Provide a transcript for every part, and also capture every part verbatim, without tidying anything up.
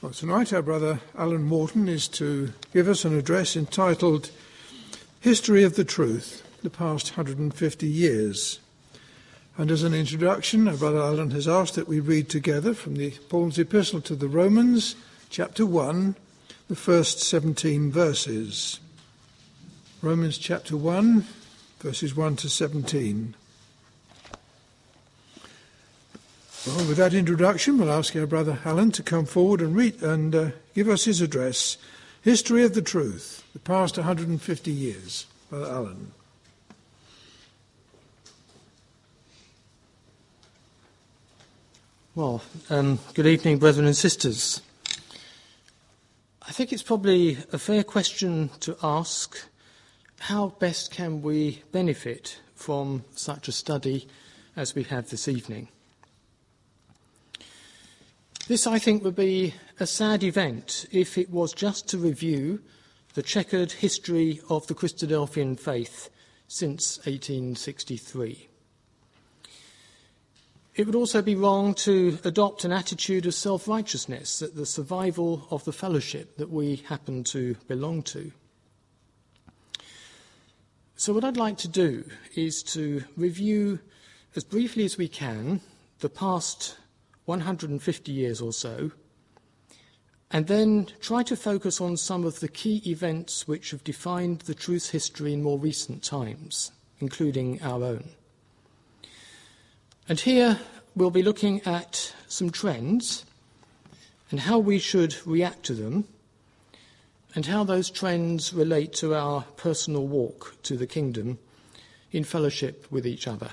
Well, tonight our brother Alan Morton is to give us an address entitled History of the Truth, the Past one hundred fifty Years. And as an introduction, our brother Alan has asked that we read together from the Paul's Epistle to the Romans, chapter one, the first seventeen verses. Romans chapter one, verses one to seventeen. Well, with that introduction, we'll ask our brother Alan to come forward and read and uh, give us his address, History of the Truth, the Past one hundred fifty Years. Brother Alan. Well, um, good evening, brethren and sisters. I think it's probably a fair question to ask, how best can we benefit from such a study as we have this evening? This, I think, would be a sad event if it was just to review the checkered history of the Christadelphian faith since eighteen sixty-three. It would also be wrong to adopt an attitude of self-righteousness at the survival of the fellowship that we happen to belong to. So what I'd like to do is to review as briefly as we can the past one hundred fifty years or so, and then try to focus on some of the key events which have defined the truth history in more recent times, including our own. And here we'll be looking at some trends and how we should react to them, and how those trends relate to our personal walk to the kingdom in fellowship with each other.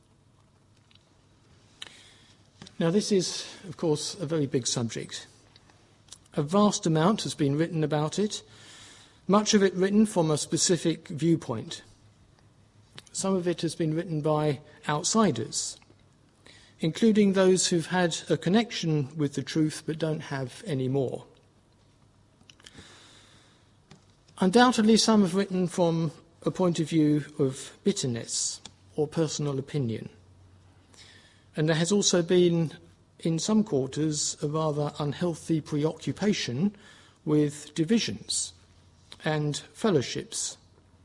Now, this is, of course, a very big subject. A vast amount has been written about it, much of it written from a specific viewpoint. Some of it has been written by outsiders, including those who've had a connection with the truth but don't have any more. Undoubtedly, some have written from a point of view of bitterness or personal opinion. And there has also been, in some quarters, a rather unhealthy preoccupation with divisions and fellowships.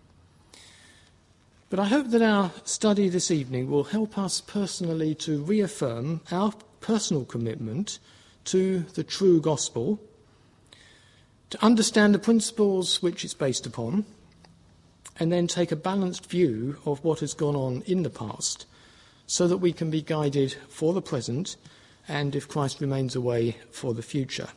But I hope that our study this evening will help us personally to reaffirm our personal commitment to the true gospel, to understand the principles which it's based upon, and then take a balanced view of what has gone on in the past, so that we can be guided for the present and, if Christ remains away, for the future.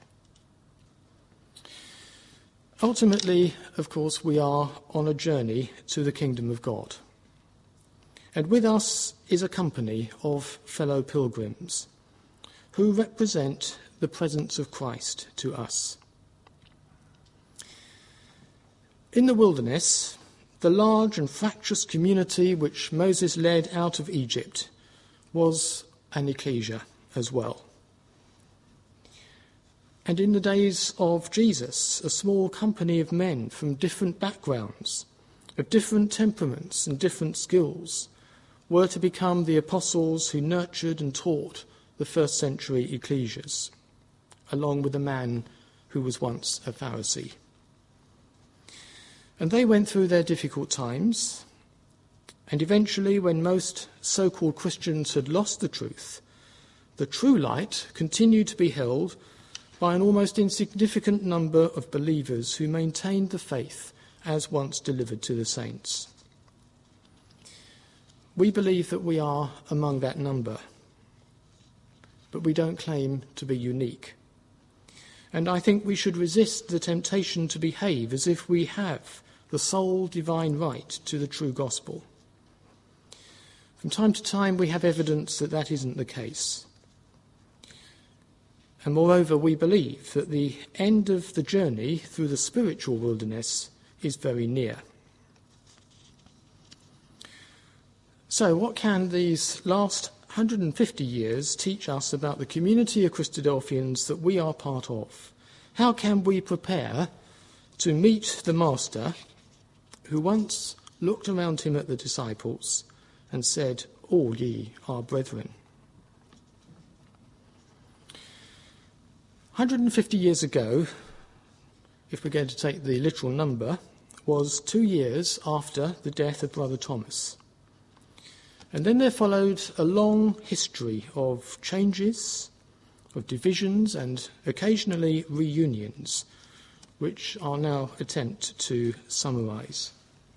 Ultimately, of course, we are on a journey to the kingdom of God. And with us is a company of fellow pilgrims who represent the presence of Christ to us. In the wilderness, the large and fractious community which Moses led out of Egypt was an ecclesia as well. And in the days of Jesus, a small company of men from different backgrounds, of different temperaments and different skills, were to become the apostles who nurtured and taught the first century ecclesias, along with a man who was once a Pharisee. And they went through their difficult times, and eventually, when most so-called Christians had lost the truth, the true light continued to be held by an almost insignificant number of believers who maintained the faith as once delivered to the saints. We believe that we are among that number, but we don't claim to be unique. And I think we should resist the temptation to behave as if we have the sole divine right to the true gospel. From time to time, we have evidence that that isn't the case. And moreover, we believe that the end of the journey through the spiritual wilderness is very near. So what can these last one hundred fifty years teach us about the community of Christadelphians that we are part of? How can we prepare to meet the Master who once looked around him at the disciples and said, "All ye are brethren"? hundred fifty years ago, if we're going to take the literal number, was two years after the death of Brother Thomas. And then there followed a long history of changes, of divisions, and occasionally reunions, which I'll now attempt to summarise.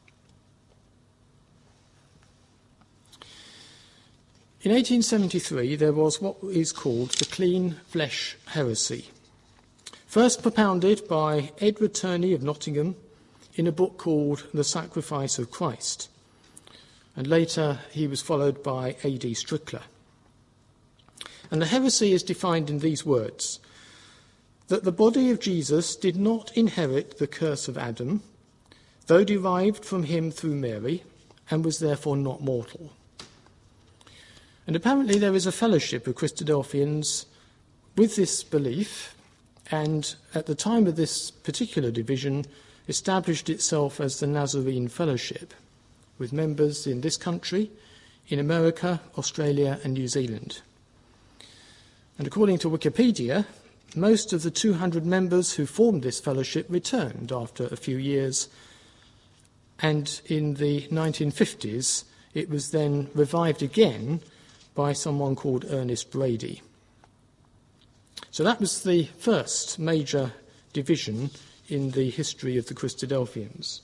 In eighteen seventy-three, there was what is called the clean flesh heresy, first propounded by Edward Turney of Nottingham in a book called The Sacrifice of Christ, and later he was followed by A D Strickler. And the heresy is defined in these words: that the body of Jesus did not inherit the curse of Adam, though derived from him through Mary, and was therefore not mortal. And apparently there is a fellowship of Christadelphians with this belief, and at the time of this particular division established itself as the Nazarene Fellowship, with members in this country, in America, Australia and New Zealand. And according to Wikipedia, most of the two hundred members who formed this fellowship returned after a few years, and in the nineteen fifties it was then revived again by someone called Ernest Brady. So that was the first major division in the history of the Christadelphians.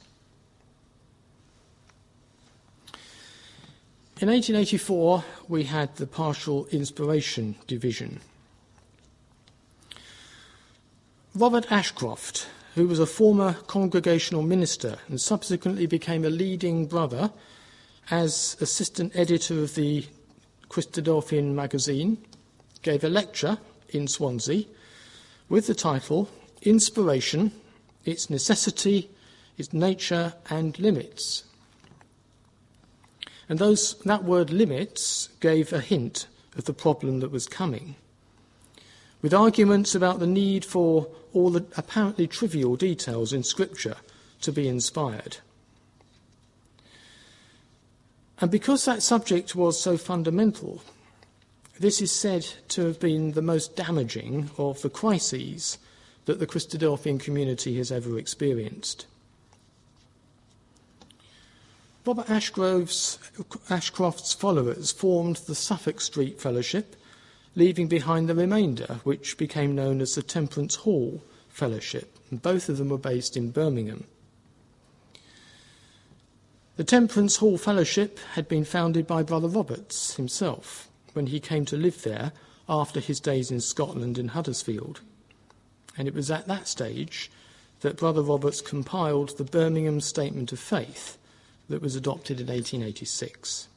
In eighteen eighty-four, we had the partial inspiration division. Robert Ashcroft, who was a former congregational minister and subsequently became a leading brother as assistant editor of the Christadelphian magazine, gave a lecture in Swansea with the title Inspiration, Its Necessity, Its Nature and Limits. And those, that word limits gave a hint of the problem that was coming, with arguments about the need for all the apparently trivial details in Scripture to be inspired. And because that subject was so fundamental, this is said to have been the most damaging of the crises that the Christadelphian community has ever experienced. Robert Ashgrove's, Ashcroft's followers formed the Suffolk Street Fellowship, leaving behind the remainder, which became known as the Temperance Hall Fellowship, and both of them were based in Birmingham. The Temperance Hall Fellowship had been founded by Brother Roberts himself when he came to live there after his days in Scotland in Huddersfield. And it was at that stage that Brother Roberts compiled the Birmingham Statement of Faith that was adopted in eighteen eighty-six.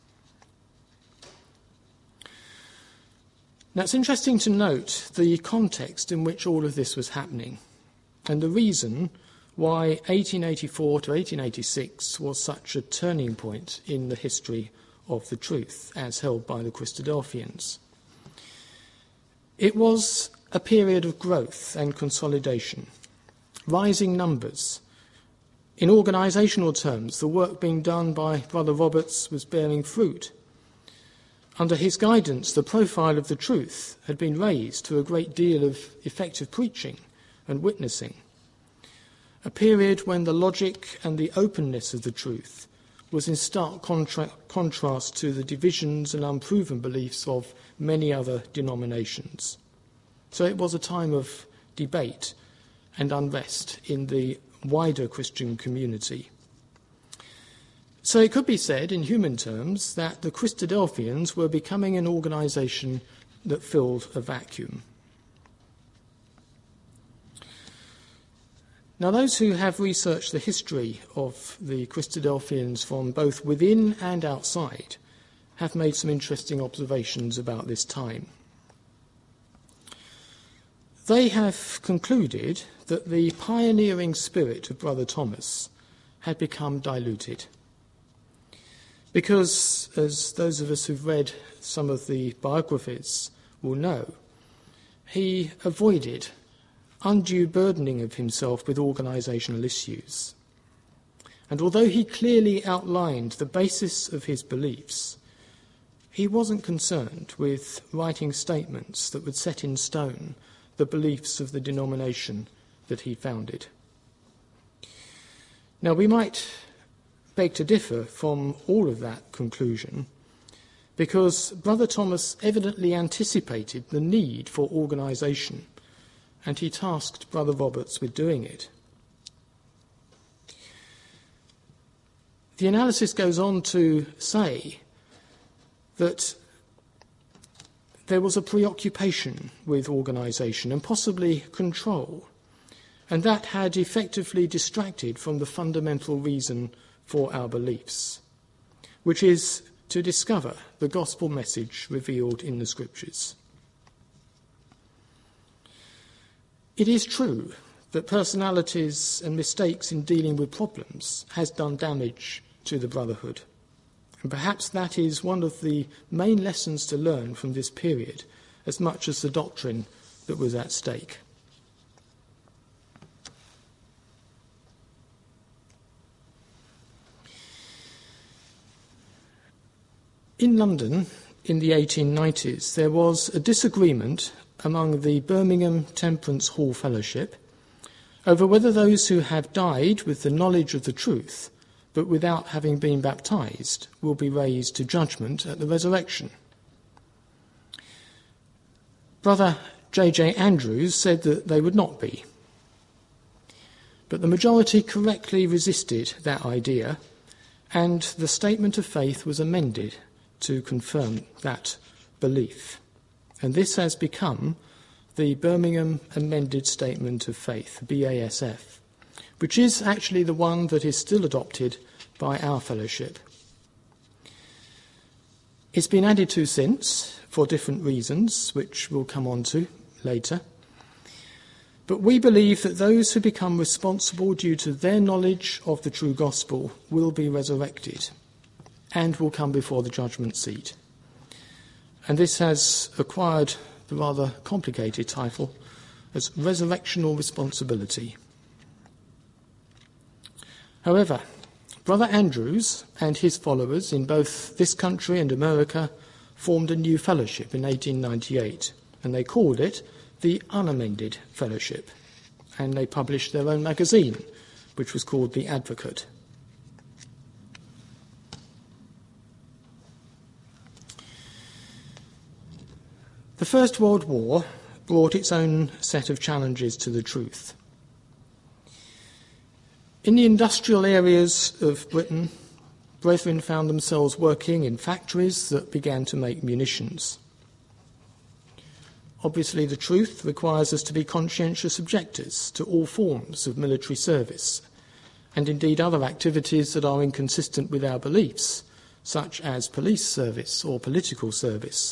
Now, it's interesting to note the context in which all of this was happening and the reason why eighteen eighty-four to eighteen eighty-six was such a turning point in the history of the truth as held by the Christadelphians. It was a period of growth and consolidation, rising numbers. In organisational terms, the work being done by Brother Roberts was bearing fruit. Under his guidance, the profile of the truth had been raised to a great deal of effective preaching and witnessing. A period when the logic and the openness of the truth was in stark contra- contrast to the divisions and unproven beliefs of many other denominations. So it was a time of debate and unrest in the wider Christian community. So it could be said, in human terms, that the Christadelphians were becoming an organisation that filled a vacuum. Now, those who have researched the history of the Christadelphians from both within and outside have made some interesting observations about this time. They have concluded that the pioneering spirit of Brother Thomas had become diluted. Because, as those of us who've read some of the biographies will know, he avoided undue burdening of himself with organisational issues. And although he clearly outlined the basis of his beliefs, he wasn't concerned with writing statements that would set in stone the beliefs of the denomination that he founded. Now, we might beg to differ from all of that conclusion, because Brother Thomas evidently anticipated the need for organisation, and he tasked Brother Roberts with doing it. The analysis goes on to say that there was a preoccupation with organisation and possibly control, and that had effectively distracted from the fundamental reason for our beliefs, which is to discover the gospel message revealed in the Scriptures. It is true that personalities and mistakes in dealing with problems has done damage to the brotherhood, and perhaps that is one of the main lessons to learn from this period, as much as the doctrine that was at stake. In London, in the eighteen nineties, there was a disagreement among the Birmingham Temperance Hall Fellowship over whether those who have died with the knowledge of the truth, but without having been baptized, will be raised to judgment at the resurrection. Brother J J Andrews said that they would not be. But the majority correctly resisted that idea, and the statement of faith was amended to confirm that belief. And this has become the Birmingham Amended Statement of Faith, B A S F, which is actually the one that is still adopted by our fellowship. It's been added to since, for different reasons, which we'll come on to later. But we believe that those who become responsible due to their knowledge of the true gospel will be resurrected and will come before the judgment seat. And this has acquired the rather complicated title as resurrectional responsibility. However, Brother Andrews and his followers in both this country and America formed a new fellowship in eighteen ninety-eight, and they called it the Unamended Fellowship, and they published their own magazine, which was called The Advocate. The First World War brought its own set of challenges to the truth. In the industrial areas of Britain, brethren found themselves working in factories that began to make munitions. Obviously, the truth requires us to be conscientious objectors to all forms of military service, and indeed other activities that are inconsistent with our beliefs, such as police service or political service.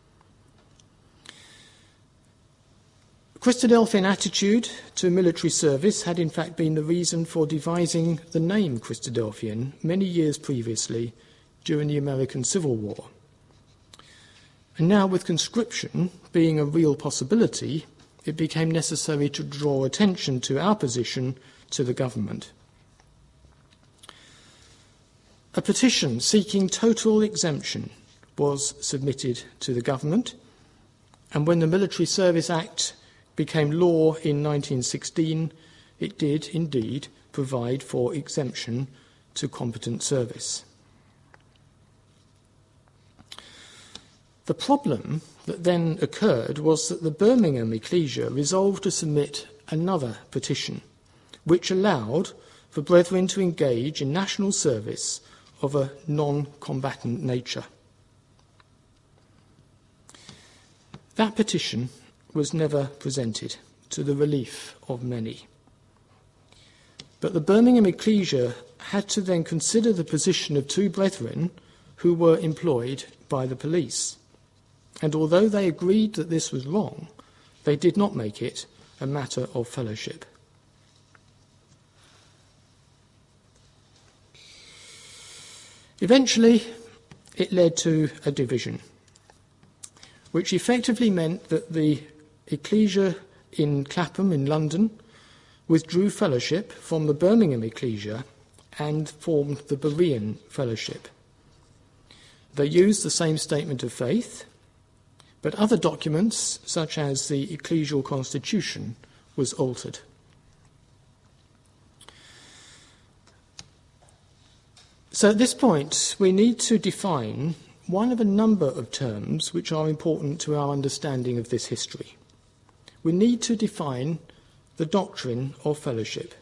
Christadelphian attitude to military service had in fact been the reason for devising the name Christadelphian many years previously during the American Civil War. And now, with conscription being a real possibility, it became necessary to draw attention to our position to the government. A petition seeking total exemption was submitted to the government, and when the Military Service Act became law in nineteen sixteen, it did indeed provide for exemption to competent service. The problem that then occurred was that the Birmingham Ecclesia resolved to submit another petition, which allowed for brethren to engage in national service of a non-combatant nature. That petition was never presented, to the relief of many. But the Birmingham Ecclesia had to then consider the position of two brethren who were employed by the police. And although they agreed that this was wrong, they did not make it a matter of fellowship. Eventually, it led to a division, which effectively meant that the Ecclesia in Clapham in London withdrew fellowship from the Birmingham Ecclesia and formed the Berean Fellowship. They used the same statement of faith, but other documents, such as the ecclesial constitution, was altered. So at this point, we need to define one of a number of terms which are important to our understanding of this history. We need to define the doctrine of fellowship.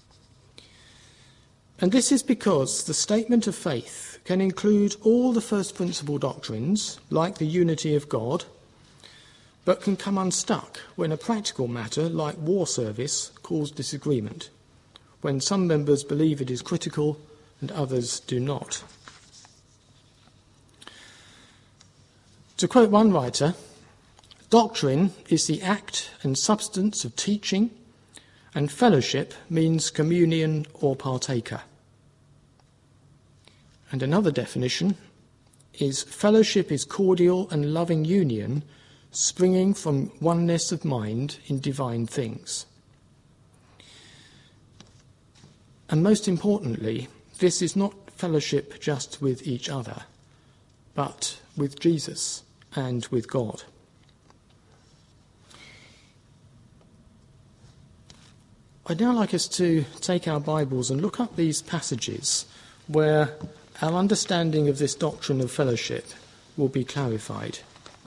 And this is because the statement of faith can include all the first principle doctrines, like the unity of God, but can come unstuck when a practical matter, like war service, causes disagreement, when some members believe it is critical and others do not. To quote one writer, doctrine is the act and substance of teaching, and fellowship means communion or partaker. And another definition is fellowship is cordial and loving union springing from oneness of mind in divine things. And most importantly, this is not fellowship just with each other, but with Jesus and with God. I'd now like us to take our Bibles and look up these passages where our understanding of this doctrine of fellowship will be clarified.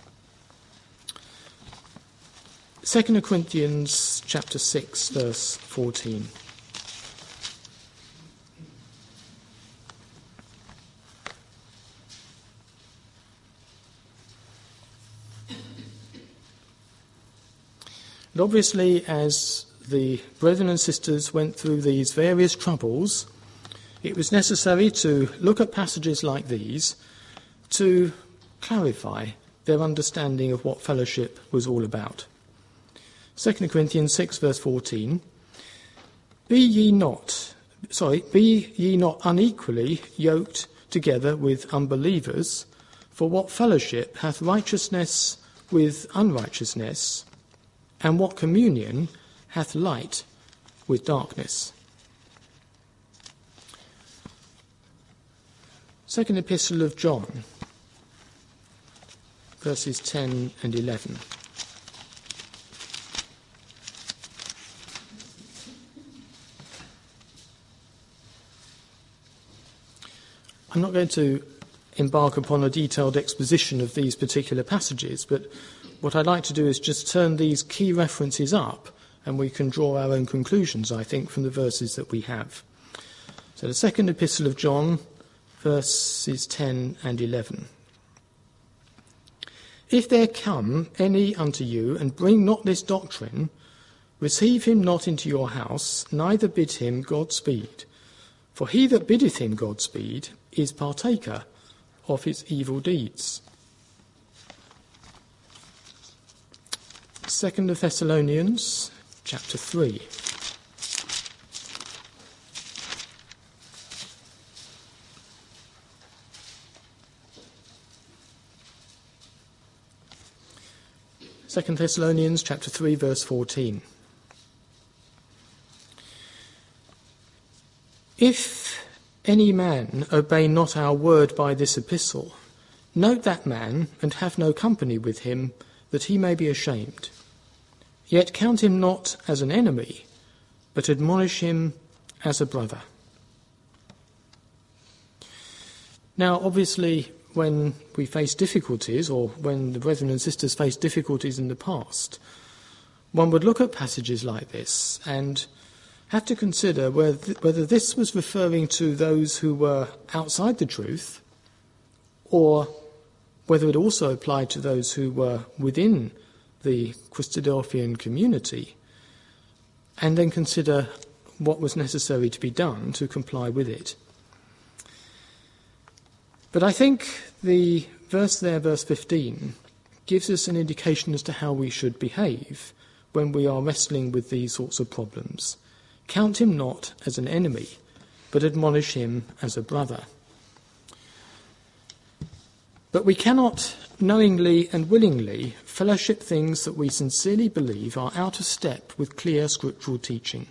Second Corinthians chapter six, verse fourteen. And obviously, as the brethren and sisters went through these various troubles, it was necessary to look at passages like these to clarify their understanding of what fellowship was all about. Second Corinthians six, verse fourteen, Be ye not, sorry, be ye not unequally yoked together with unbelievers, for what fellowship hath righteousness with unrighteousness, and what communion hath light with darkness? Second Epistle of John, verses ten and eleven. I'm not going to embark upon a detailed exposition of these particular passages, but what I'd like to do is just turn these key references up and we can draw our own conclusions, I think, from the verses that we have. So the second Epistle of John, verses ten and eleven. If there come any unto you, and bring not this doctrine, receive him not into your house, neither bid him Godspeed. For he that biddeth him Godspeed is partaker of his evil deeds. Second Thessalonians chapter three. Second Thessalonians chapter three, verse fourteen. If any man obey not our word by this epistle, note that man, and have no company with him, that he may be ashamed. Yet count him not as an enemy, but admonish him as a brother. Now, obviously, when we face difficulties, or when the brethren and sisters face difficulties in the past, one would look at passages like this and have to consider whether, whether this was referring to those who were outside the truth, or whether it also applied to those who were within the Christadelphian community, and then consider what was necessary to be done to comply with it. But I think the verse there, verse fifteen, gives us an indication as to how we should behave when we are wrestling with these sorts of problems. Count him not as an enemy, but admonish him as a brother. But we cannot knowingly and willingly fellowship things that we sincerely believe are out of step with clear scriptural teaching.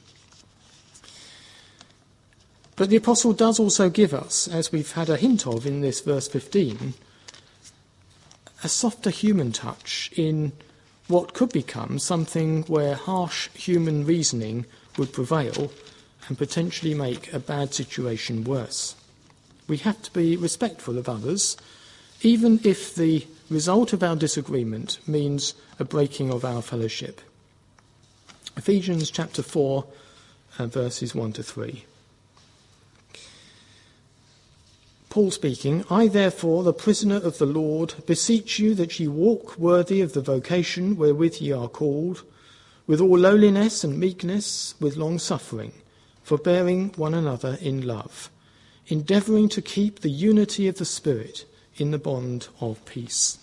But the Apostle does also give us, as we've had a hint of in this verse fifteen, a softer human touch in what could become something where harsh human reasoning would prevail and potentially make a bad situation worse. We have to be respectful of others, even if the result of our disagreement means a breaking of our fellowship. Ephesians chapter four, uh, verses one to three. Paul speaking, I therefore, the prisoner of the Lord, beseech you that ye walk worthy of the vocation wherewith ye are called, with all lowliness and meekness, with long-suffering, forbearing one another in love, endeavouring to keep the unity of the Spirit in the bond of peace.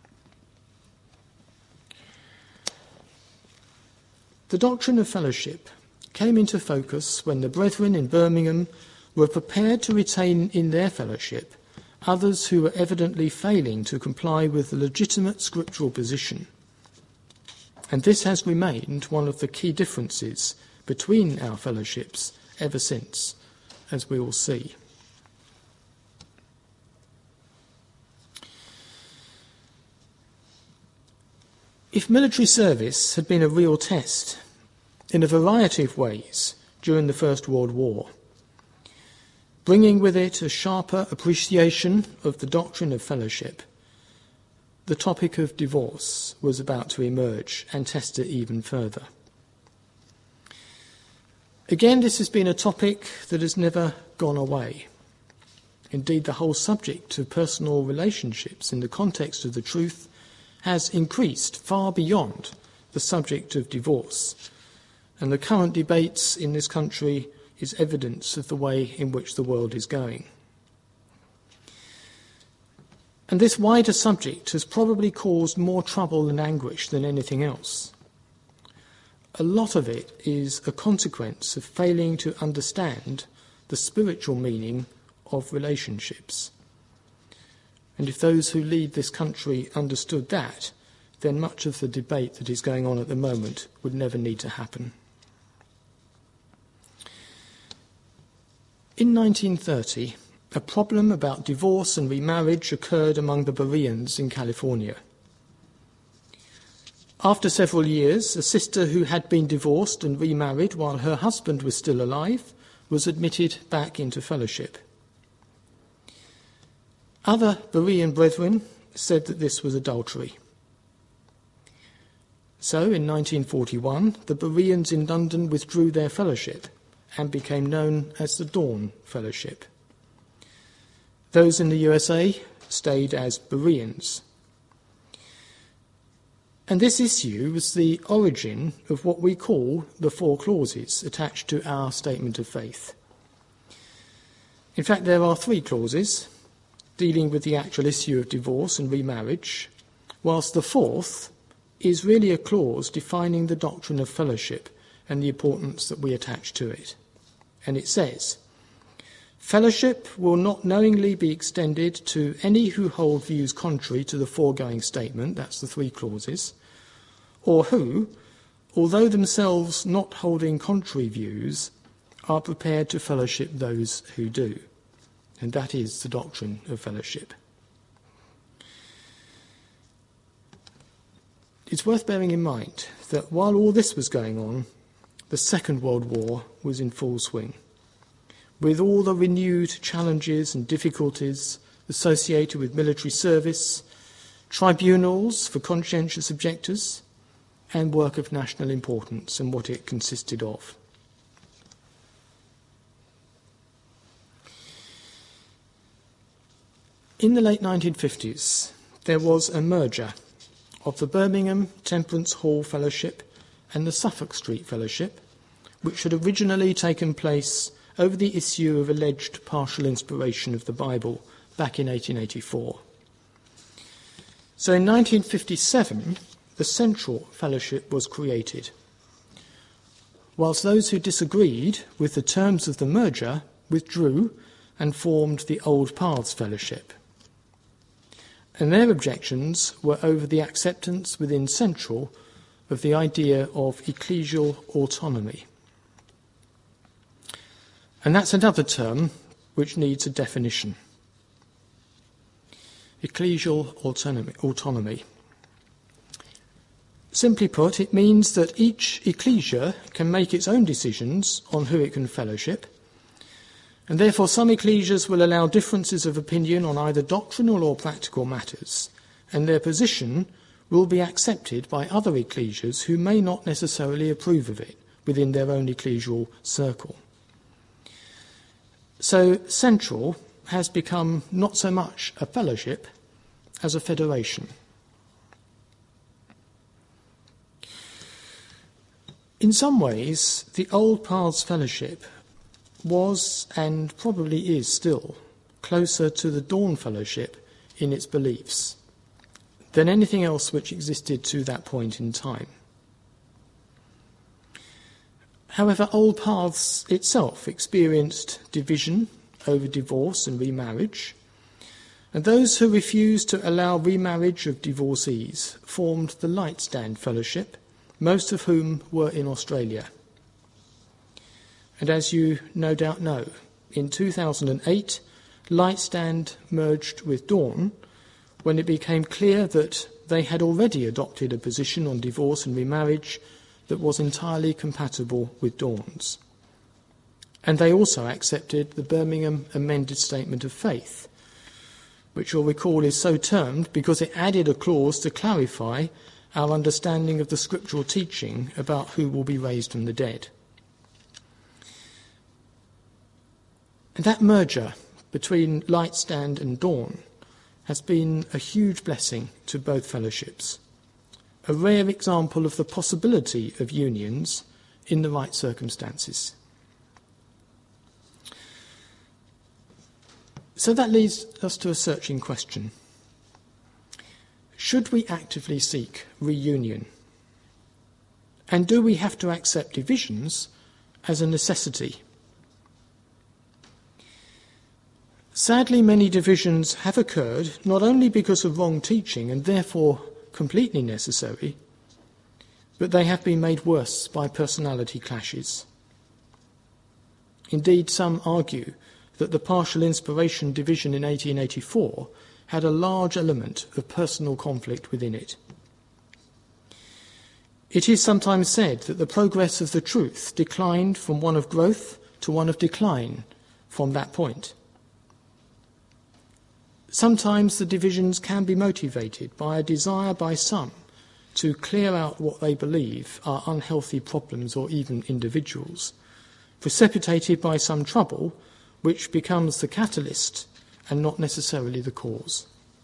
The doctrine of fellowship came into focus when the brethren in Birmingham were prepared to retain in their fellowship others who were evidently failing to comply with the legitimate scriptural position. And this has remained one of the key differences between our fellowships ever since, as we will see. If military service had been a real test in a variety of ways during the First World War, bringing with it a sharper appreciation of the doctrine of fellowship, the topic of divorce was about to emerge and test it even further. Again, this has been a topic that has never gone away. Indeed, the whole subject of personal relationships in the context of the truth has increased far beyond the subject of divorce, and the current debates in this country is evidence of the way in which the world is going. And this wider subject has probably caused more trouble and anguish than anything else. A lot of it is a consequence of failing to understand the spiritual meaning of relationships. And if those who lead this country understood that, then much of the debate that is going on at the moment would never need to happen. In nineteen thirty, a problem about divorce and remarriage occurred among the Bereans in California. After several years, a sister who had been divorced and remarried while her husband was still alive was admitted back into fellowship. Other Berean brethren said that this was adultery. So, in nineteen forty-one, the Bereans in London withdrew their fellowship and became known as the Dawn Fellowship. Those in the U S A stayed as Bereans. And this issue was the origin of what we call the four clauses attached to our statement of faith. In fact, there are three clauses dealing with the actual issue of divorce and remarriage, whilst the fourth is really a clause defining the doctrine of fellowship and the importance that we attach to it. And it says, fellowship will not knowingly be extended to any who hold views contrary to the foregoing statement, that's the three clauses, or who, although themselves not holding contrary views, are prepared to fellowship those who do. And that is the doctrine of fellowship. It's worth bearing in mind that while all this was going on, the Second World War was in full swing, with all the renewed challenges and difficulties associated with military service, tribunals for conscientious objectors, and work of national importance and what it consisted of. In the late nineteen fifties, there was a merger of the Birmingham Temperance Hall Fellowship and the Suffolk Street Fellowship, which had originally taken place over the issue of alleged partial inspiration of the Bible back in eighteen eighty-four. So in nineteen fifty-seven, the Central Fellowship was created, whilst those who disagreed with the terms of the merger withdrew and formed the Old Paths Fellowship. And their objections were over the acceptance within Central of the idea of ecclesial autonomy. And that's another term which needs a definition. ecclesial autonomy. autonomy. Simply put, it means that each ecclesia can make its own decisions on who it can fellowship, and therefore some ecclesias will allow differences of opinion on either doctrinal or practical matters, and their position will be accepted by other ecclesias who may not necessarily approve of it within their own ecclesial circle. So Central has become not so much a fellowship as a federation. In some ways, the Old Paths Fellowship was, and probably is still, closer to the Dawn Fellowship in its beliefs than anything else which existed to that point in time. However, Old Paths itself experienced division over divorce and remarriage, and those who refused to allow remarriage of divorcees formed the Lightstand Fellowship, most of whom were in Australia. And as you no doubt know, in two thousand eight, Lightstand merged with Dawn when it became clear that they had already adopted a position on divorce and remarriage that was entirely compatible with Dawn's. And they also accepted the Birmingham Amended Statement of Faith, which you'll recall is so termed because it added a clause to clarify our understanding of the scriptural teaching about who will be raised from the dead. And that merger between Lightstand and Dawn has been a huge blessing to both fellowships, a rare example of the possibility of unions in the right circumstances. So that leads us to a searching question. Should we actively seek reunion? And do we have to accept divisions as a necessity? Sadly, many divisions have occurred not only because of wrong teaching and therefore completely necessary, but they have been made worse by personality clashes. Indeed, some argue that the partial inspiration division in eighteen eighty-four had a large element of personal conflict within it. It is sometimes said that the progress of the truth declined from one of growth to one of decline from that point. Sometimes the divisions can be motivated by a desire by some to clear out what they believe are unhealthy problems or even individuals, precipitated by some trouble which becomes the catalyst and not necessarily the cause.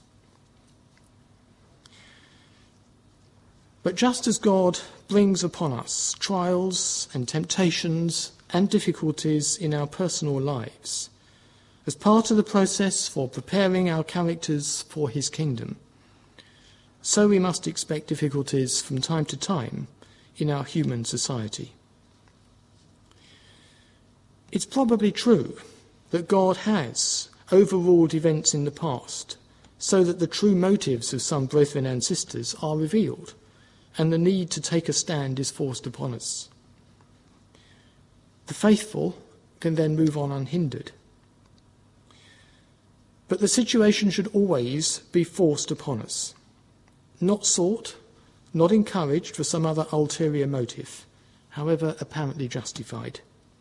But just as God brings upon us trials and temptations and difficulties in our personal lives, as part of the process for preparing our characters for his kingdom, so we must expect difficulties from time to time in our human society. It's probably true that God has overruled events in the past so that the true motives of some brethren and sisters are revealed and the need to take a stand is forced upon us. The faithful can then move on unhindered. But the situation should always be forced upon us, not sought, not encouraged for some other ulterior motive, however apparently justified.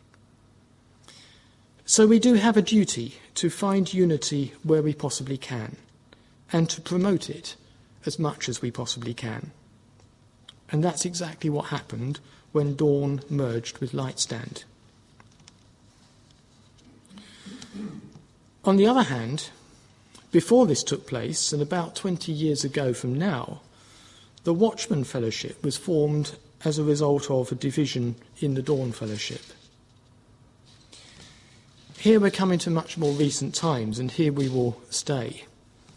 So we do have a duty to find unity where we possibly can, and to promote it as much as we possibly can. And that's exactly what happened when Dawn merged with Lightstand. On the other hand, before this took place, and about twenty years ago from now, the Watchman Fellowship was formed as a result of a division in the Dawn Fellowship. Here we're coming to much more recent times, and here we will stay.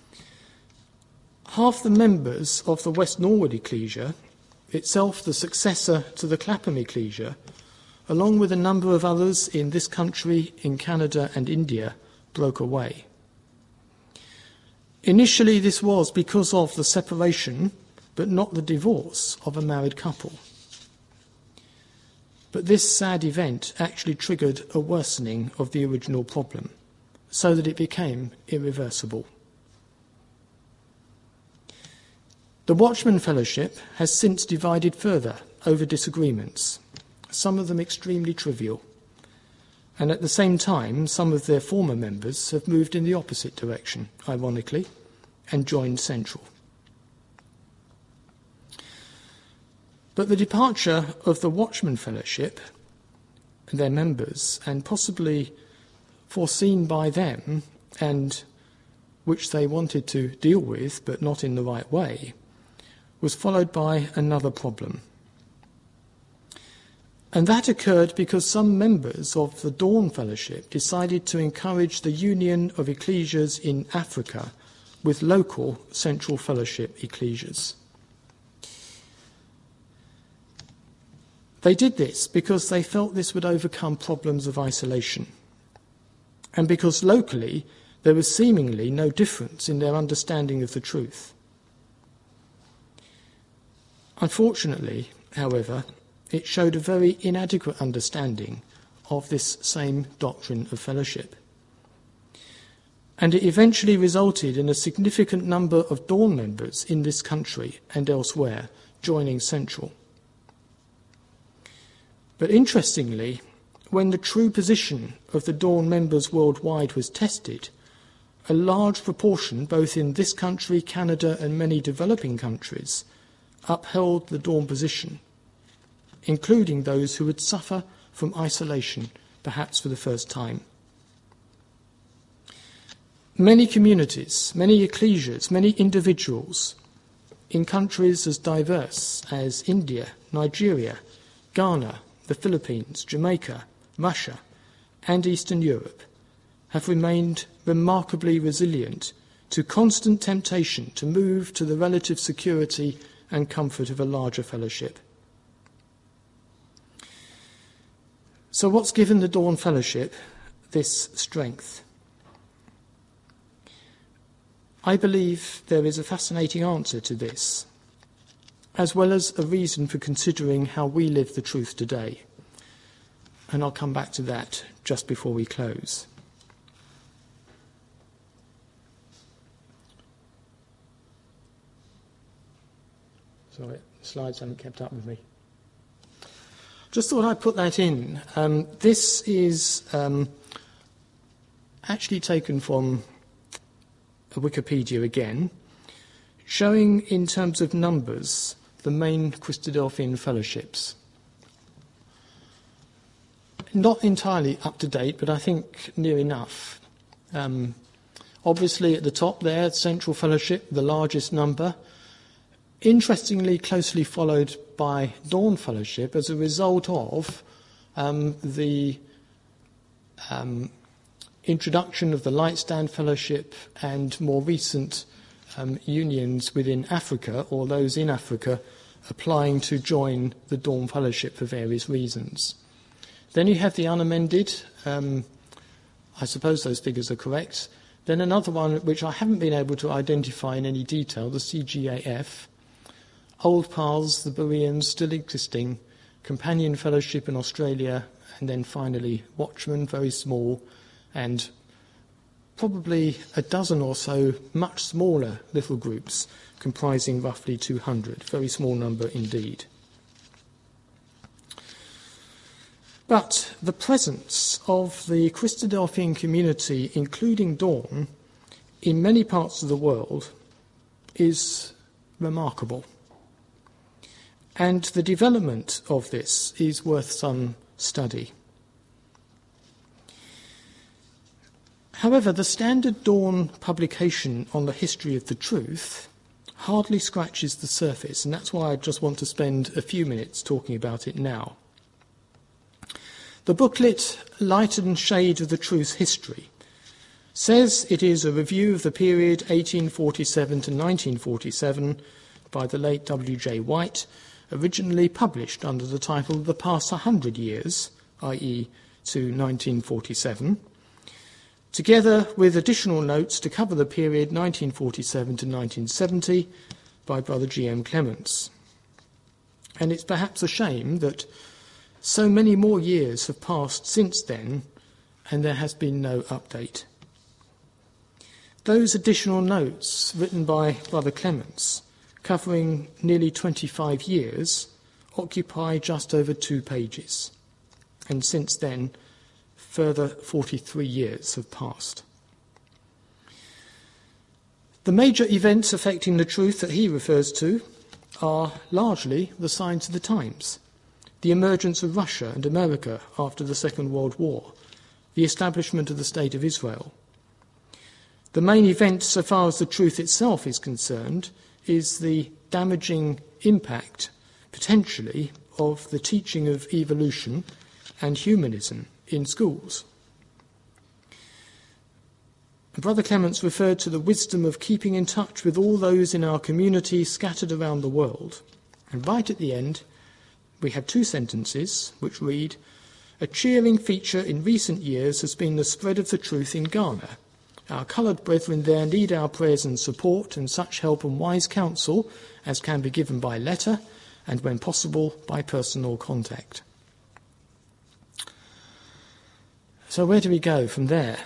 Half the members of the West Norwood Ecclesia, itself the successor to the Clapham Ecclesia, along with a number of others in this country, in Canada and India, broke away. Initially this was because of the separation, but not the divorce, of a married couple. But this sad event actually triggered a worsening of the original problem, so that it became irreversible. The Watchman Fellowship has since divided further over disagreements, some of them extremely trivial, and at the same time some of their former members have moved in the opposite direction, ironically, and joined Central. But the departure of the Watchman Fellowship, their members, and possibly foreseen by them, and which they wanted to deal with but not in the right way, was followed by another problem. And that occurred because some members of the Dawn Fellowship decided to encourage the union of ecclesias in Africa with local Central Fellowship ecclesias. They did this because they felt this would overcome problems of isolation, and because locally there was seemingly no difference in their understanding of the truth. Unfortunately, however, it showed a very inadequate understanding of this same doctrine of fellowship. And it eventually resulted in a significant number of Dawn members in this country and elsewhere joining Central. But interestingly, when the true position of the Dawn members worldwide was tested, a large proportion, both in this country, Canada, and many developing countries, upheld the Dawn position, including those who would suffer from isolation, perhaps for the first time. Many communities, many ecclesias, many individuals in countries as diverse as India, Nigeria, Ghana, the Philippines, Jamaica, Russia, and Eastern Europe have remained remarkably resilient to constant temptation to move to the relative security and comfort of a larger fellowship. So what's given the Dawn Fellowship this strength? I believe there is a fascinating answer to this, as well as a reason for considering how we live the truth today. And I'll come back to that just before we close. Sorry, the slides haven't kept up with me. Just thought I'd put that in. Um, this is um, actually taken from Wikipedia again, showing in terms of numbers the main Christadelphian fellowships. Not entirely up to date, but I think near enough. Um, obviously at the top there, Central Fellowship, the largest number. Interestingly, closely followed by Dawn Fellowship as a result of um, the um, introduction of the Lightstand Fellowship and more recent um, unions within Africa, or those in Africa applying to join the Dawn Fellowship for various reasons. Then you have the unamended, um, I suppose those figures are correct. Then another one which I haven't been able to identify in any detail, the C G A F. Old Paths, the Bereans, still existing, Companion Fellowship in Australia, and then finally Watchman, very small, and probably a dozen or so much smaller little groups comprising roughly two hundred, very small number indeed. But the presence of the Christadelphian community, including Dawn, in many parts of the world is remarkable. And the development of this is worth some study. However, the standard Dawn publication on the history of the truth hardly scratches the surface, and that's why I just want to spend a few minutes talking about it now. The booklet, Light and Shade of the Truth's History, says it is a review of the period eighteen forty-seven to nineteen forty-seven by the late W J White, originally published under the title The Past one hundred Years, that is to nineteen forty-seven, together with additional notes to cover the period nineteen forty-seven to nineteen seventy by Brother G M Clements. And it's perhaps a shame that so many more years have passed since then, and there has been no update. Those additional notes written by Brother Clements covering nearly twenty-five years, occupy just over two pages. And since then, further forty-three years have passed. The major events affecting the truth that he refers to are largely the signs of the times. The emergence of Russia and America after the Second World War, the establishment of the State of Israel. The main event, so far as the truth itself is concerned, is the damaging impact, potentially, of the teaching of evolution and humanism in schools. Brother Clements referred to the wisdom of keeping in touch with all those in our community scattered around the world. And right at the end, we have two sentences which read, "A cheering feature in recent years has been the spread of the truth in Ghana. Our coloured brethren there need our prayers and support and such help and wise counsel as can be given by letter and, when possible, by personal contact." So where do we go from there?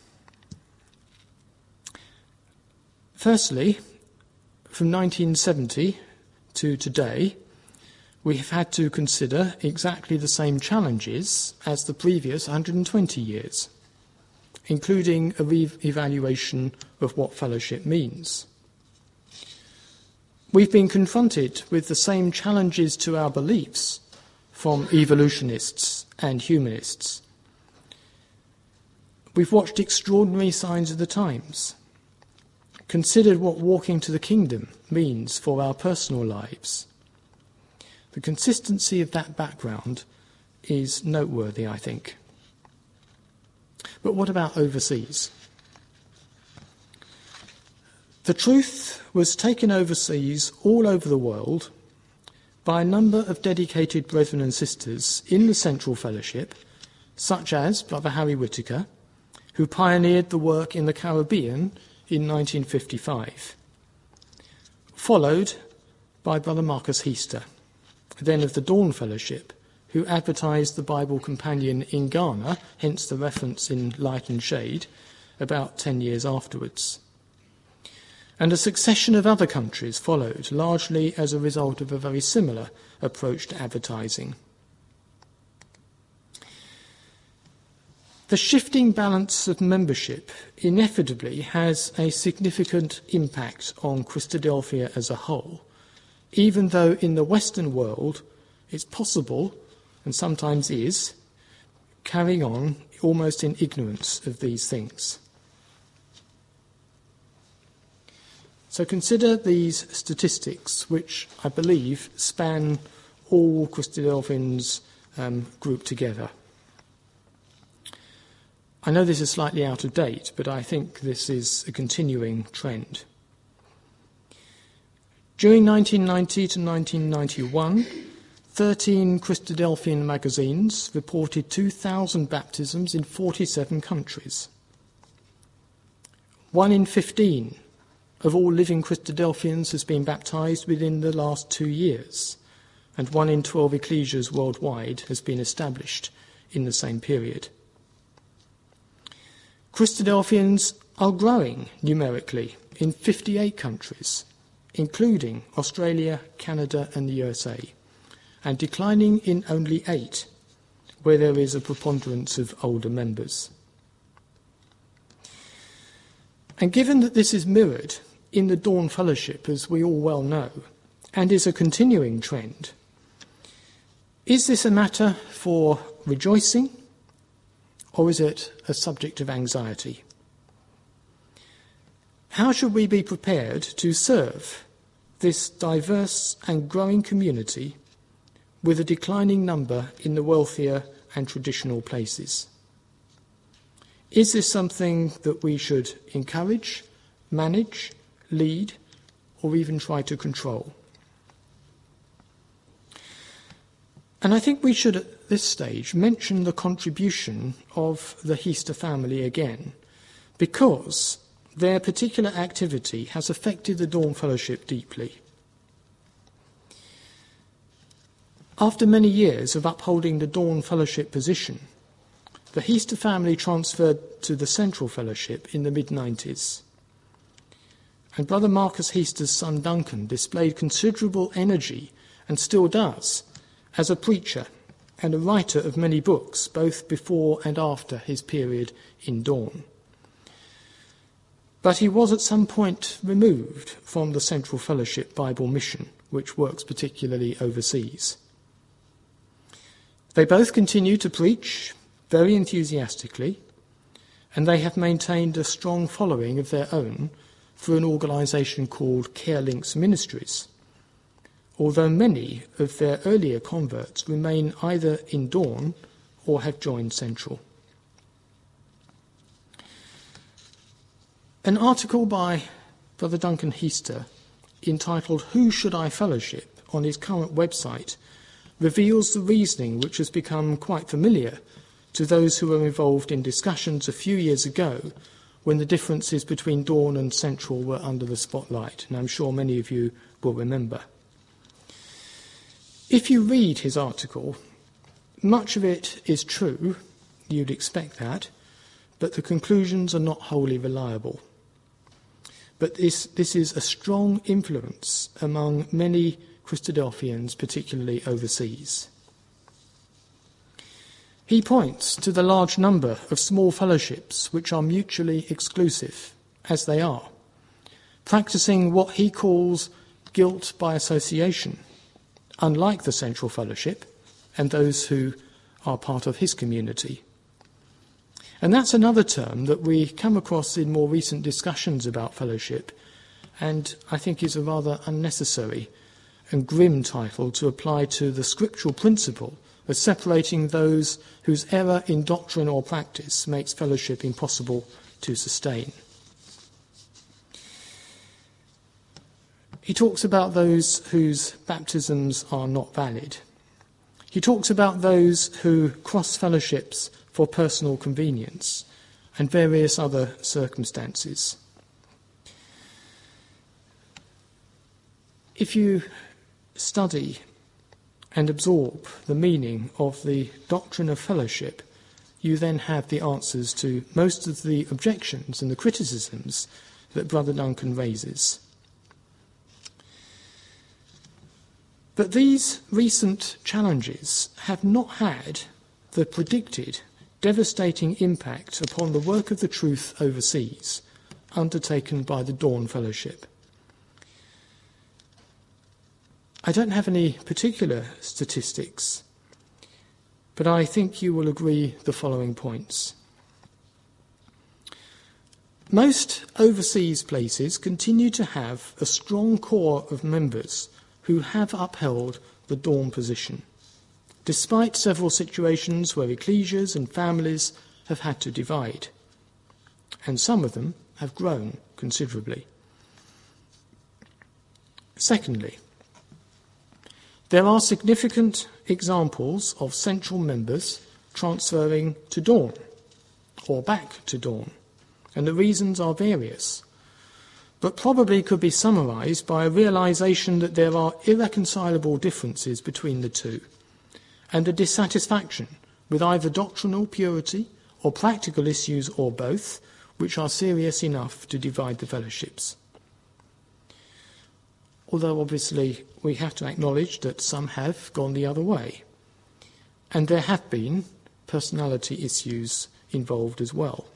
Firstly, from nineteen seventy to today, we have had to consider exactly the same challenges as the previous one hundred twenty years, including a re-evaluation of what fellowship means. We've been confronted with the same challenges to our beliefs from evolutionists and humanists. We've watched extraordinary signs of the times, considered what walking to the kingdom means for our personal lives. The consistency of that background is noteworthy, I think. But what about overseas? The truth was taken overseas all over the world by a number of dedicated brethren and sisters in the Central Fellowship, such as Brother Harry Whittaker, who pioneered the work in the Caribbean in nineteen fifty-five, followed by Brother Marcus Heaster, then of the Dawn Fellowship, who advertised the Bible Companion in Ghana, hence the reference in Light and Shade, about ten years afterwards. And a succession of other countries followed, largely as a result of a very similar approach to advertising. The shifting balance of membership inevitably has a significant impact on Christadelphia as a whole, even though in the Western world it's possible, and sometimes is, carrying on almost in ignorance of these things. So consider these statistics, which I believe span all Christadelphians um, grouped together. I know this is slightly out of date, but I think this is a continuing trend. During nineteen ninety to nineteen ninety-one, thirteen Christadelphian magazines reported two thousand baptisms in forty-seven countries. One in fifteen of all living Christadelphians has been baptized within the last two years, and one in twelve ecclesias worldwide has been established in the same period. Christadelphians are growing numerically in fifty-eight countries, including Australia, Canada and the U S A, and declining in only eight, where there is a preponderance of older members. And given that this is mirrored in the Dawn Fellowship, as we all well know, and is a continuing trend, is this a matter for rejoicing, or is it a subject of anxiety? How should we be prepared to serve this diverse and growing community with a declining number in the wealthier and traditional places? Is this something that we should encourage, manage, lead, or even try to control? And I think we should, at this stage, mention the contribution of the Heaster family again, because their particular activity has affected the Dawn Fellowship deeply. After many years of upholding the Dawn Fellowship position, the Heaster family transferred to the Central Fellowship in the mid nineties. And Brother Marcus Heaster's son Duncan displayed considerable energy, and still does, as a preacher and a writer of many books, both before and after his period in Dawn. But he was at some point removed from the Central Fellowship Bible Mission, which works particularly overseas. They both continue to preach very enthusiastically, and they have maintained a strong following of their own through an organisation called Care Links Ministries, although many of their earlier converts remain either in Dawn or have joined Central. An article by Brother Duncan Heaster entitled "Who Should I Fellowship?" on his current website reveals the reasoning which has become quite familiar to those who were involved in discussions a few years ago when the differences between Dawn and Central were under the spotlight, and I'm sure many of you will remember. If you read his article, much of it is true, you'd expect that, but the conclusions are not wholly reliable. But this, this is a strong influence among many Christadelphians, particularly overseas. He points to the large number of small fellowships which are mutually exclusive, as they are, practicing what he calls guilt by association, unlike the Central Fellowship and those who are part of his community. And that's another term that we come across in more recent discussions about fellowship, and I think is a rather unnecessary and grim title to apply to the scriptural principle of separating those whose error in doctrine or practice makes fellowship impossible to sustain. He talks about those whose baptisms are not valid. He talks about those who cross fellowships for personal convenience and various other circumstances. If you study and absorb the meaning of the doctrine of fellowship, you then have the answers to most of the objections and the criticisms that Brother Duncan raises. But these recent challenges have not had the predicted devastating impact upon the work of the truth overseas undertaken by the Dawn Fellowship. I don't have any particular statistics, but I think you will agree the following points. Most overseas places continue to have a strong core of members who have upheld the Dawn position, despite several situations where ecclesias and families have had to divide, and some of them have grown considerably. Secondly, there are significant examples of Central members transferring to Dawn or back to Dawn, and the reasons are various, but probably could be summarised by a realisation that there are irreconcilable differences between the two, and a dissatisfaction with either doctrinal purity or practical issues or both, which are serious enough to divide the fellowships. Although obviously we have to acknowledge that some have gone the other way, and there have been personality issues involved as well.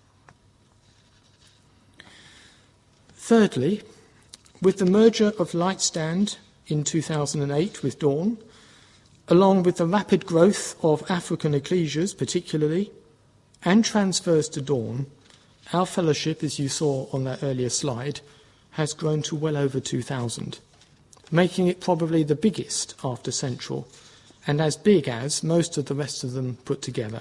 Thirdly, with the merger of Lightstand in two thousand eight with Dawn, along with the rapid growth of African ecclesias particularly, and transfers to Dawn, our fellowship, as you saw on that earlier slide, has grown to well over two thousand, making it probably the biggest after Central, and as big as most of the rest of them put together.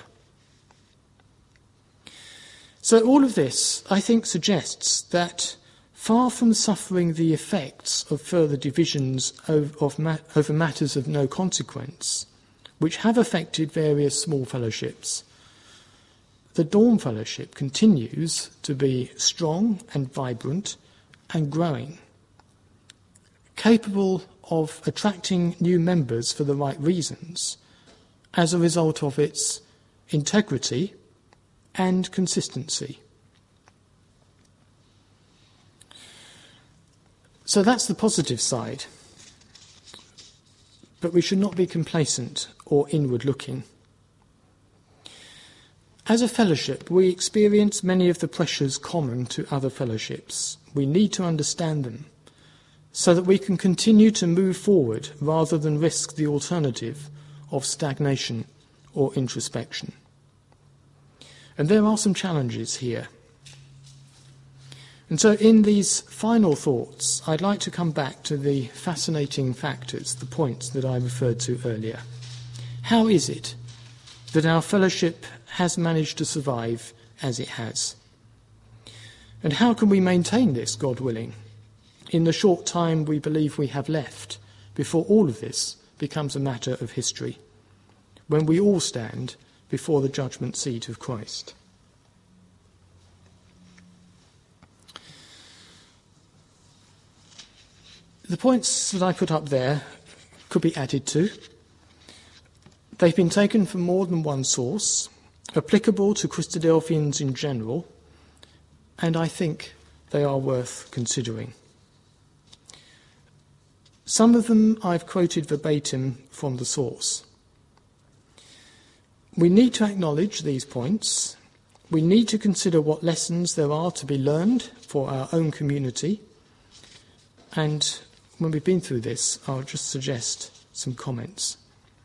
So all of this, I think, suggests that far from suffering the effects of further divisions over matters of no consequence, which have affected various small fellowships, the Dawn Fellowship continues to be strong and vibrant and growing, capable of attracting new members for the right reasons as a result of its integrity and consistency. So that's the positive side. But we should not be complacent or inward-looking. As a fellowship, we experience many of the pressures common to other fellowships. We need to understand them so that we can continue to move forward rather than risk the alternative of stagnation or introspection. And there are some challenges here. And so in these final thoughts, I'd like to come back to the fascinating factors, the points that I referred to earlier. How is it that our fellowship has managed to survive as it has? And how can we maintain this, God willing, in the short time we believe we have left before all of this becomes a matter of history, when we all stand before the judgment seat of Christ? The points that I put up there could be added to. They've been taken from more than one source, applicable to Christadelphians in general, and I think they are worth considering. Some of them I've quoted verbatim from the source. We need to acknowledge these points. We need to consider what lessons there are to be learned for our own community. And when we've been through this, I'll just suggest some comments.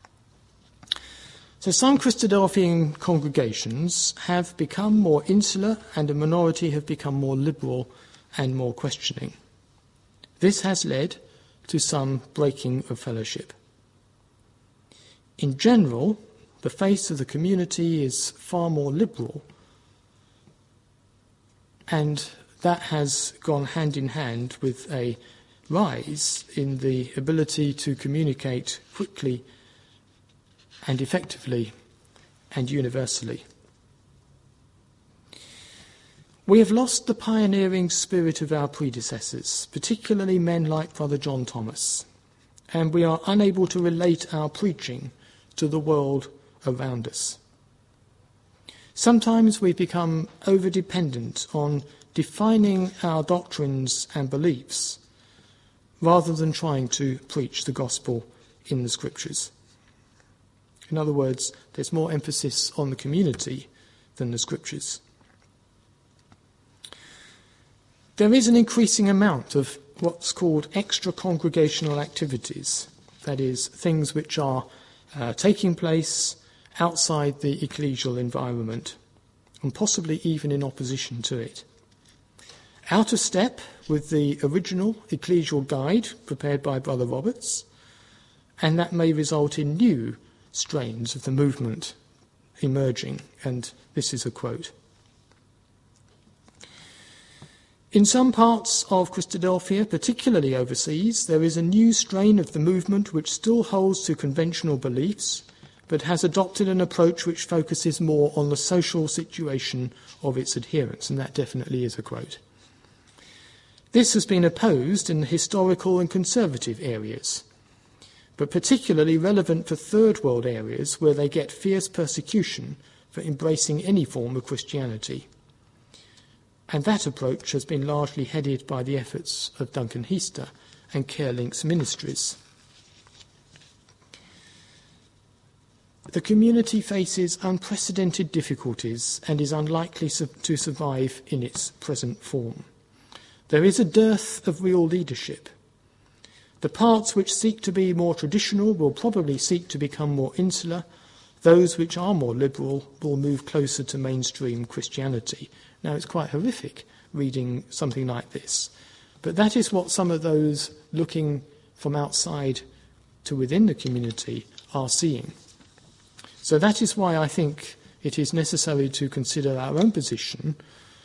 So some Christadelphian congregations have become more insular and a minority have become more liberal and more questioning. This has led to some breaking of fellowship. In general, the face of the community is far more liberal, and that has gone hand in hand with a rise in the ability to communicate quickly and effectively and universally. We have lost the pioneering spirit of our predecessors, particularly men like Brother John Thomas, and we are unable to relate our preaching to the world around us. Sometimes we become over-dependent on defining our doctrines and beliefs rather than trying to preach the gospel in the scriptures. In other words, there's more emphasis on the community than the scriptures. There is an increasing amount of what's called extra-congregational activities, that is, things which are uh, taking place outside the ecclesial environment, and possibly even in opposition to it. Out of step with the original ecclesial guide prepared by Brother Roberts, and that may result in new strains of the movement emerging, and this is a quote. In some parts of Christadelphia, particularly overseas, there is a new strain of the movement which still holds to conventional beliefs, but has adopted an approach which focuses more on the social situation of its adherents, and that definitely is a quote. This has been opposed in the historical and conservative areas, but particularly relevant for Third World areas where they get fierce persecution for embracing any form of Christianity. And that approach has been largely headed by the efforts of Duncan Heister and Carelinks Ministries. The community faces unprecedented difficulties and is unlikely to survive in its present form. There is a dearth of real leadership. The parts which seek to be more traditional will probably seek to become more insular. Those which are more liberal will move closer to mainstream Christianity. Now, it's quite horrific reading something like this, but that is what some of those looking from outside to within the community are seeing. So that is why I think it is necessary to consider our own position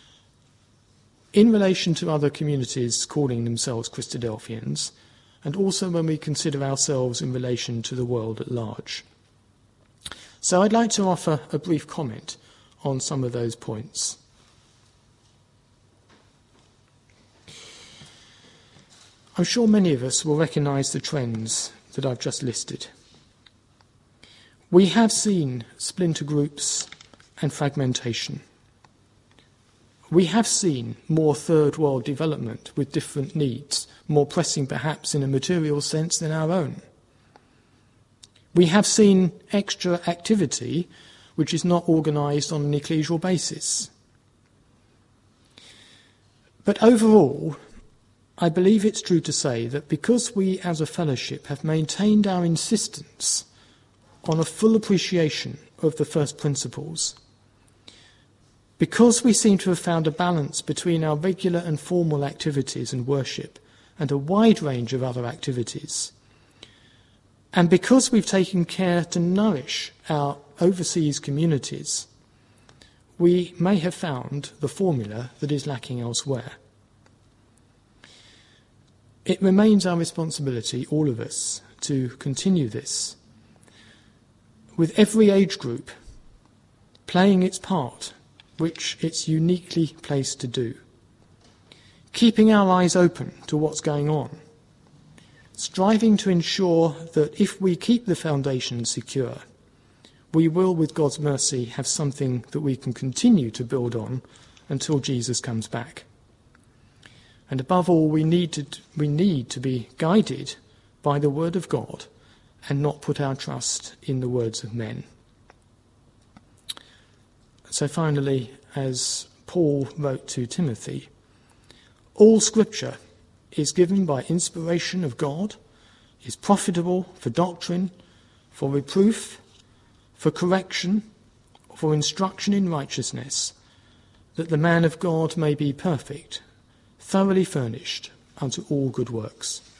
in relation to other communities calling themselves Christadelphians, and also when we consider ourselves in relation to the world at large. So I'd like to offer a brief comment on some of those points. I'm sure many of us will recognise the trends that I've just listed. We have seen splinter groups and fragmentation. We have seen more third world development with different needs, more pressing perhaps in a material sense than our own. We have seen extra activity which is not organised on an ecclesial basis. But overall, I believe it's true to say that because we as a fellowship have maintained our insistence on a full appreciation of the first principles, because we seem to have found a balance between our regular and formal activities and worship and a wide range of other activities, and because we've taken care to nourish our overseas communities, we may have found the formula that is lacking elsewhere. It remains our responsibility, all of us, to continue this, with every age group playing its part, which it's uniquely placed to do, keeping our eyes open to what's going on, striving to ensure that if we keep the foundation secure, we will, with God's mercy, have something that we can continue to build on until Jesus comes back. And above all, we need to, we need to be guided by the word of God and not put our trust in the words of men. So finally, as Paul wrote to Timothy, all Scripture is given by inspiration of God, is profitable for doctrine, for reproof, for correction, for instruction in righteousness, that the man of God may be perfect, thoroughly furnished unto all good works.